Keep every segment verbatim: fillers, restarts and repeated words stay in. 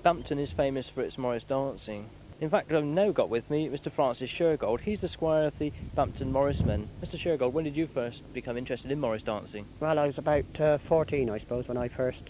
Bampton is famous for its Morris dancing. In fact, I've now got with me Mister Francis Shergold. He's the squire of the Bampton Morris men. Mister Shergold, when did you first become interested in Morris dancing? Well, I was about uh, fourteen, I suppose, when I first,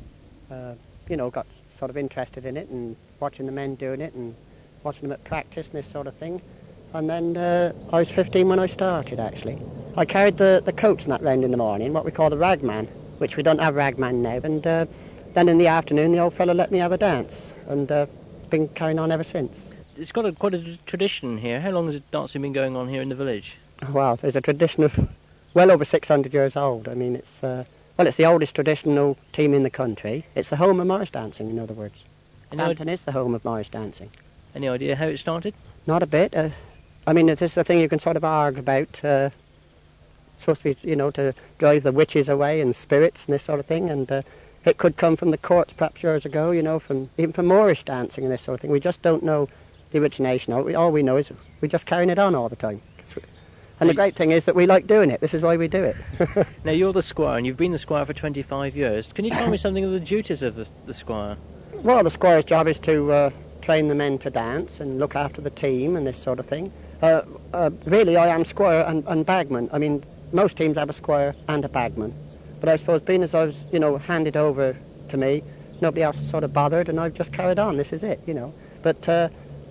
uh, you know, got sort of interested in it and watching the men doing it and watching them at practice and this sort of thing. And then uh, I was fifteen when I started, actually. I carried the, the coats and that round in the morning, what we call the ragman, which we don't have ragman now. And uh, then in the afternoon, the old fellow let me have a dance, and uh, been carrying on ever since. It's got a, quite a tradition here. How long has dancing been going on here in the village? Well, there's a tradition of well over six hundred years old. I mean, it's uh, well, it's the oldest traditional team in the country. It's the home of Morris dancing, in other words. Bampton is the home of Morris dancing. Any idea how it started? Not a bit. Uh, I mean, it is the thing you can sort of argue about. Uh, supposed to be, you know, to drive the witches away and spirits and this sort of thing, and uh, it could come from the courts perhaps years ago, you know, from even from Moorish dancing and this sort of thing. We just don't know the origination. All we, all we know is we're just carrying it on all the time. And the great thing is that we like doing it. This is why we do it. Now, you're the squire, and you've been the squire for twenty-five years. Can you tell me something of the duties of the, the squire? Well, the squire's job is to uh, train the men to dance and look after the team and this sort of thing. Uh, uh, really, I am squire and, and bagman. I mean, most teams have a squire and a bagman. But I suppose being as I was, you know, handed over to me, nobody else has sort of bothered, and I've just carried on. This is it, you know. But uh,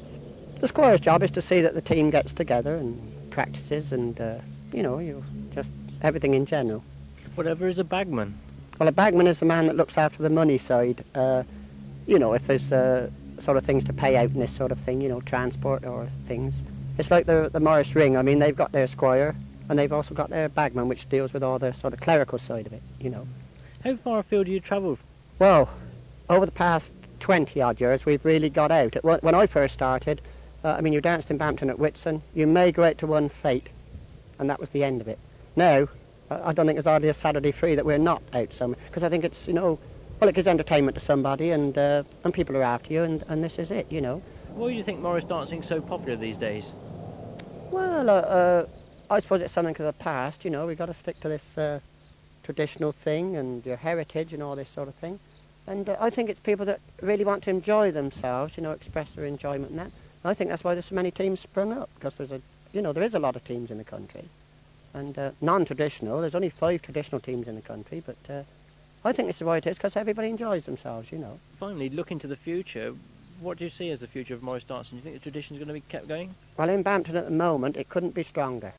the squire's job is to see that the team gets together and practices and, uh, you know, you just everything in general. Whatever is a bagman? Well, a bagman is the man that looks after the money side. Uh, you know, if there's uh, sort of things to pay out and this sort of thing, you know, transport or things. It's like the, the Morris Ring. I mean, they've got their squire, and they've also got their bagman, which deals with all the sort of clerical side of it, you know. How far afield do you travel? Well, over the past twenty-odd years, we've really got out. When I first started, uh, I mean, you danced in Bampton at Whitsun, you may go out to one fete, and that was the end of it. Now, I don't think there's hardly a Saturday free that we're not out somewhere, because I think it's, you know, well, it gives entertainment to somebody, and uh, and people are after you, and, and this is it, you know. Why do you think Morris dancing is so popular these days? Well, uh, uh, I suppose it's something of the past, you know. We've got to stick to this uh, traditional thing and your heritage and all this sort of thing. And uh, I think it's people that really want to enjoy themselves, you know, express their enjoyment and that. I think that's why there's so many teams sprung up, because there's a, you know, there is a lot of teams in the country. And uh, non-traditional, there's only five traditional teams in the country, but uh, I think this is why it is, because everybody enjoys themselves, you know. Finally, looking to the future, what do you see as the future of Morris dancing? Do you think the tradition is going to be kept going? Well, in Bampton at the moment, it couldn't be stronger.